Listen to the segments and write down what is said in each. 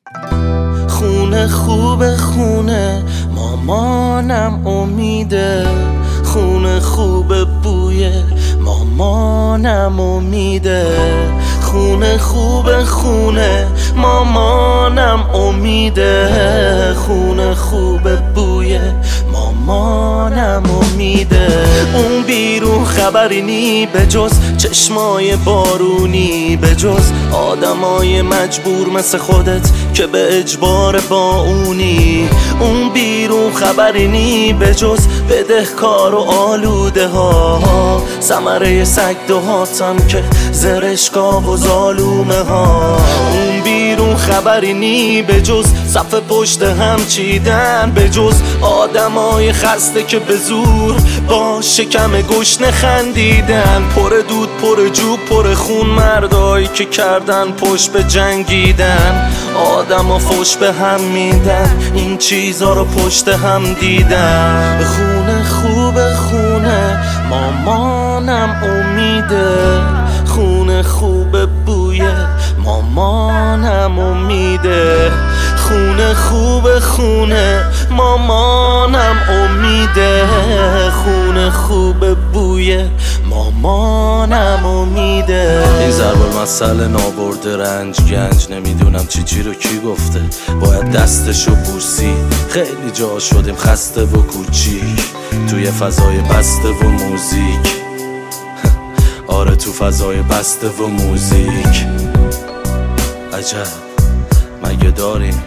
خونه خوب خونه مامانم امیده، خونه خوب بوی مامانم امیده، خونه خوب خونه مامانم امیده، خونه خوب بوی مامانم امیده. اون بیرون خبری نی به جز چشمای بارونی، به جز آدمای مجبور مثل خودت که به اجبار با اونی. اون بیرون خبری نی به جز بدهکار و آلوده ها، ثمره سگ دهاتم که زرشکا و ظالومه ها. اون بیرون خبری نی به جز صف پشت هم چیدن، به جز آدمای خسته که به زور با شکم گشنه خندیدن. پر دود پر جوب پر خون مردایی که کردن پشت به جنگیدن، آدما فوش به هم میدن این چیزا رو پشت هم دیدن. خونه خوب خونه مامانم امیده، خونه خوب بوی مامانم امیده، خونه خوب خونه مامانم امیده، خونه خوب بوی مامانم امیده. این ضرب المثل نابرده رنج گنج، نمیدونم چی رو کی گفته، باید دستشو بوسی. خیلی جا شدیم خسته و کوچیک توی فضای بسته و موزیک، آره تو فضای بسته و موزیک. عجب مگه داریم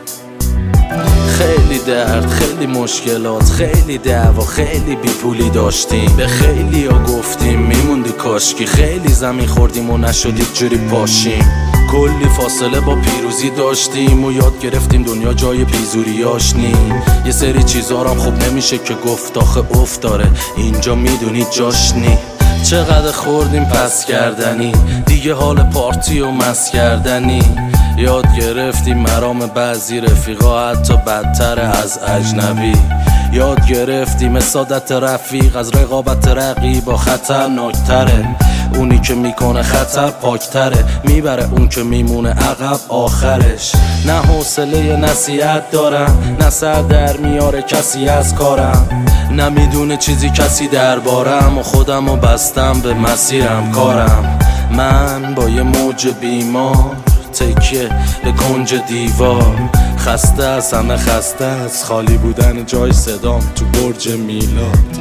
خیلی درد، خیلی مشکلات، خیلی دعوا، خیلی بیپولی داشتیم، به خیلی ها گفتیم میموندی کاشکی، خیلی زمین خوردیم و نشدید جوری پاشیم. کلی فاصله با پیروزی داشتیم و یاد گرفتیم دنیا جای بیزوریاش نی. یه سری چیزا هم خوب نمیشه که گفت، آخه افت داره اینجا میدونی جاش نی. چقدر خوردیم پس کردنی، دیگه حال پارتی و مس کردنی. یاد گرفتیم مرام بعضی رفیقا حتی بدتر از اجنبی. یاد گرفتیم سادت رفیق از رقابت رقیبا خطرناکتره. اونی که میکنه خطر پاکتره، میبره اون که میمونه عقب آخرش. نه حوصله نصیحت دارم، نه سر در میاره کسی از کارم، نمیدونه چیزی کسی دربارم و خودمو بستم به مسیرم کارم. من با یه موج بیمار تکیه به کنج دیوار، خسته از همه خسته از خالی بودن جای صدام تو برج میلاد.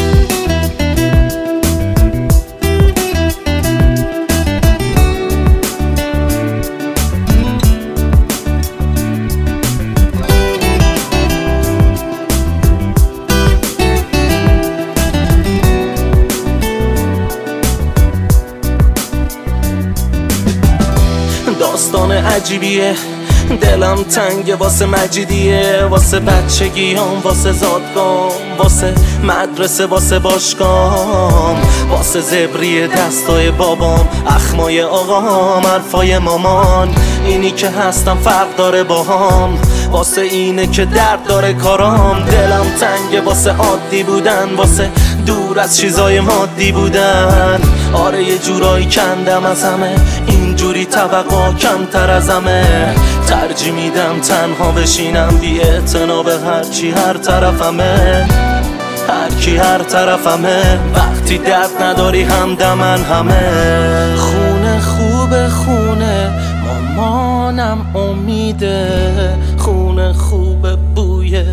داستان عجیبیه، دلم تنگه واسه مجیدیه، واسه بچگیام، واسه زادگام، واسه مدرسه، واسه باشگام، واسه زبری دستای بابام، اخمای آقام، حرفای مامان. اینی که هستم فرق داره باهام، واسه اینه که درد داره کارام. دلم تنگه واسه عادی بودن، واسه دور از چیزای مادی بودن. آره یه جورایی کندم از همه، اینجوری توقع کمتر از همه. ترجیح میدم تنها بشینم بی اعتنا به هرچی هر طرفمه، هرکی هر طرفمه. وقتی درد نداری همدمن همه. خونه خوب خونه مامانم امیده، خونه خوب بوی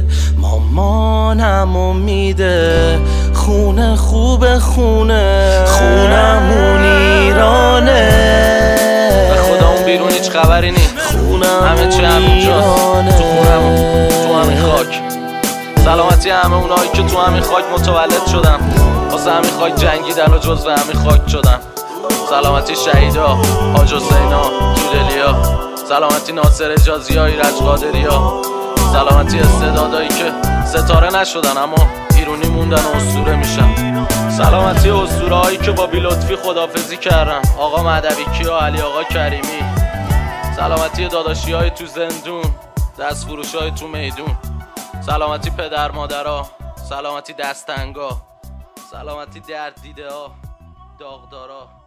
مامانم امیده، خونه خوب خونه خونمون ایرانه. به خدا اون بیرون هیچ خبری نی، همه چی همینجاست تو خونمون، تو همین خاک. سلامتی همه اونایی که تو همین خاک متولد شدن، واسه همین خاک جنگیدن و جزو همین خاک شدن. سلامتی شهیدا، حاج حسینا، جودلیا، سلامتی ناصر اجازی ها، ایرج قادری ها، سلامتی استعدادایی که ستاره نشدن اما ایرونی موندن و اسطوره میشن. سلامتی اسطوره هایی که با بی‌لطفی خدافزی کردن، آقا مهدوی کیا، علی آقا کریمی. سلامتی داداشی های تو زندون، دست فروش های تو میدون. سلامتی پدر مادرها، سلامتی دستنگا، سلامتی درد دیده ها، داغدارا.